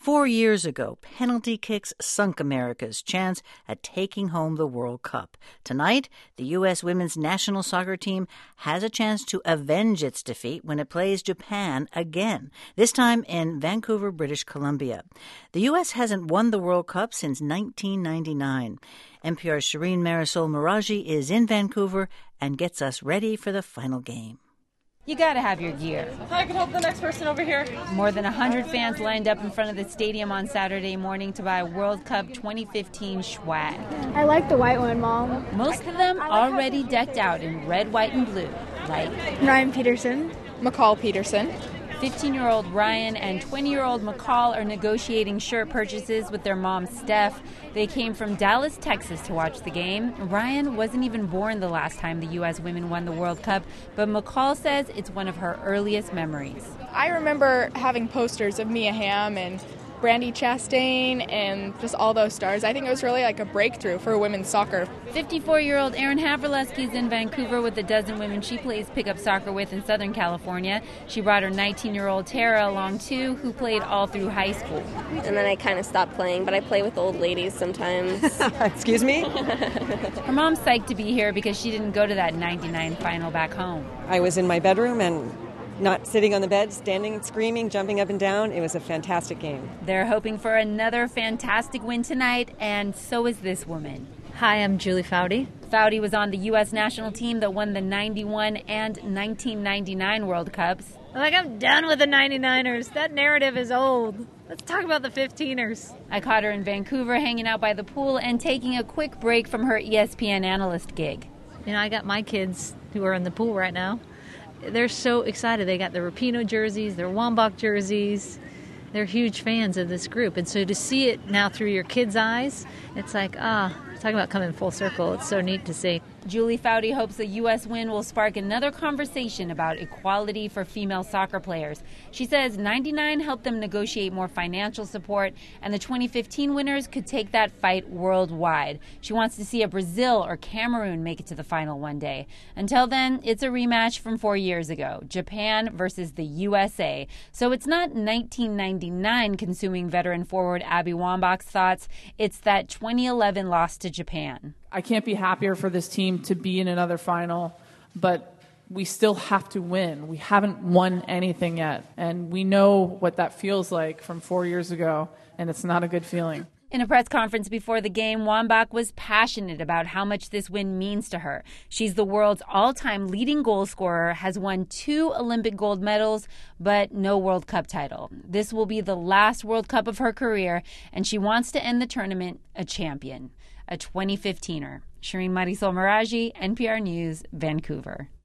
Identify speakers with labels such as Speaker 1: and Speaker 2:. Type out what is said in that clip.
Speaker 1: 4 years ago, penalty kicks sunk America's chance at taking home the World Cup. Tonight, the U.S. women's national soccer team has a chance to avenge its defeat when it plays Japan again, this time in Vancouver, British Columbia. The U.S. hasn't won the World Cup since 1999. NPR's Shireen Marisol Meraji is in Vancouver and gets us ready for the final game.
Speaker 2: You gotta have your gear.
Speaker 3: I can help the next person over here.
Speaker 2: More than 100 fans lined up in front of the stadium on Saturday morning to buy World Cup 2015 swag.
Speaker 4: I like the white one, Mom.
Speaker 2: Most of them already decked out in red, white, and blue, like
Speaker 4: Ryan Peterson.
Speaker 3: McCall Peterson.
Speaker 2: 15-year-old Ryan and 20-year-old McCall are negotiating shirt purchases with their mom, Steph. They came from Dallas, Texas to watch the game. Ryan wasn't even born the last time the U.S. women won the World Cup, but McCall says it's one of her earliest memories.
Speaker 3: I remember having posters of Mia Hamm and Brandi Chastain and just all those stars. I think it was really like a breakthrough for women's soccer.
Speaker 2: 54-year-old Erin Havrilesky is in Vancouver with a dozen women she plays pickup soccer with in Southern California. She brought her 19-year-old Tara along too, who played all through high school.
Speaker 5: And then I kind of stopped playing, but I play with old ladies sometimes.
Speaker 6: Excuse me?
Speaker 2: Her mom's psyched to be here because she didn't go to that 99 final back home.
Speaker 6: I was in my bedroom and not sitting on the bed, standing, screaming, jumping up and down. It was a fantastic game.
Speaker 2: They're hoping for another fantastic win tonight, and so is this woman.
Speaker 7: Hi, I'm Julie Foudy.
Speaker 2: Foudy was on the U.S. national team that won the 91 and 1999 World Cups.
Speaker 7: I'm done with the 99ers. That narrative is old. Let's talk about the 15ers.
Speaker 2: I caught her in Vancouver hanging out by the pool and taking a quick break from her ESPN analyst gig.
Speaker 7: I got my kids who are in the pool right now. They're so excited. They got their Rapinoe jerseys, their Wambach jerseys. They're huge fans of this group. And so to see it now through your kids' eyes, it's like, talking about coming full circle. It's so neat to see.
Speaker 2: Julie Foudy hopes the U.S. win will spark another conversation about equality for female soccer players. She says 99 helped them negotiate more financial support, and the 2015 winners could take that fight worldwide. She wants to see a Brazil or Cameroon make it to the final one day. Until then, it's a rematch from 4 years ago, Japan versus the USA. So it's not 1999 consuming veteran forward Abby Wambach's thoughts. It's that 2011 loss to Japan.
Speaker 8: I can't be happier for this team to be in another final, but we still have to win. We haven't won anything yet, and we know what that feels like from 4 years ago, and it's not a good feeling.
Speaker 2: In a press conference before the game, Wambach was passionate about how much this win means to her. She's the world's all-time leading goal scorer, has won 2 Olympic gold medals, but no World Cup title. This will be the last World Cup of her career, and she wants to end the tournament a champion, a 2015er. Shireen Marisol Meraji, NPR News, Vancouver.